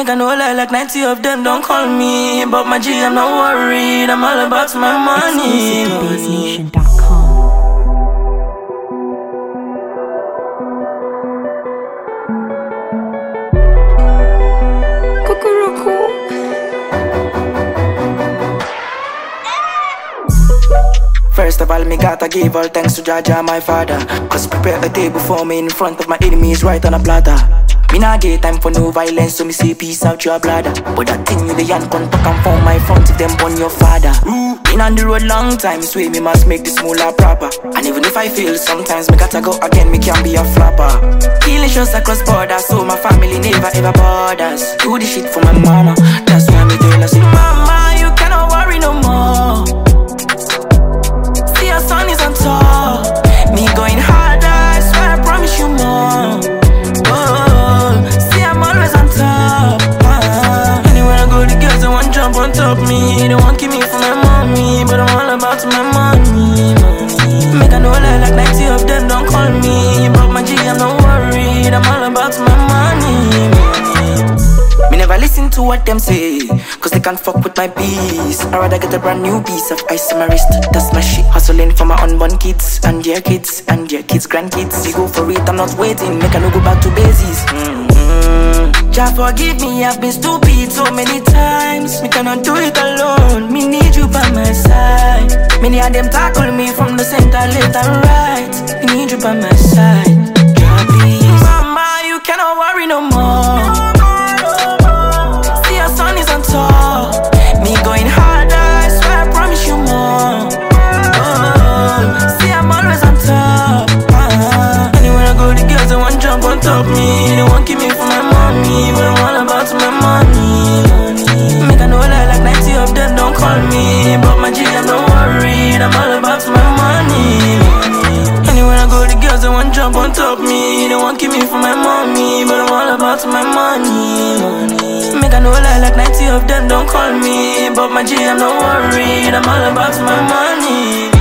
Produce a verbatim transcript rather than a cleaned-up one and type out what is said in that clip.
Make I know lie like ninety of them don't call me. But my G, I'm not worried, I'm all about my money. exclusive to base nation dot com. First of all, me gotta give all thanks to Jaja, my father, cause prepare a table for me in front of my enemies right on a platter. Me nah get time for no violence, so me say peace out your bladder. But that thing you the yan contact and found my front if them born your father. Been on the road long time, so me must make this moolah proper. And even if I fail, sometimes me gotta go again, me can't be a flopper. Healing shows across borders, so my family never ever bothers. Do the shit for my mama, that's why me tell her, say, Mama, you cannot worry no more. See your son is on top. Me going harder, I swear I promise you more. On top me, they won't keep me for my mommy, but I'm all about my money, money. Make I know lie like ninety of them don't call me. But my G, I'm not worried, I'm all about my money, money. Me never listen to what them say, cause they can't fuck with my peace. I'd rather get a brand new piece of ice on my wrist. That's my shit, hustling for my unborn kids, and their kids, and their kids' grandkids. We go for it, I'm not waiting, make I no go back to bases. mm-hmm. Jah forgive me, I've been stupid so many times. Me cannot do it alone, me need you by my side. Many of them tackle me from the center, left and right. Me need you by my side, Jah please. Mama, you cannot worry no more. See your son is on top. Me going harder, I swear I promise you more. Oh, see I'm always on top. uh, Anywhere I go, the girls they want jump on top me. They won't keep me from my money, but I'm all about my money, money. Make I know lie like ninety of them don't call me. But my G, I'm not worried, I'm all about my money, money. Anywhere I go, the girls they want jump on top me. They won't keep me from my mommy, but I'm all about my money, money. Make I know lie like ninety of them don't call me. But my G, I'm not worried, I'm all about my money.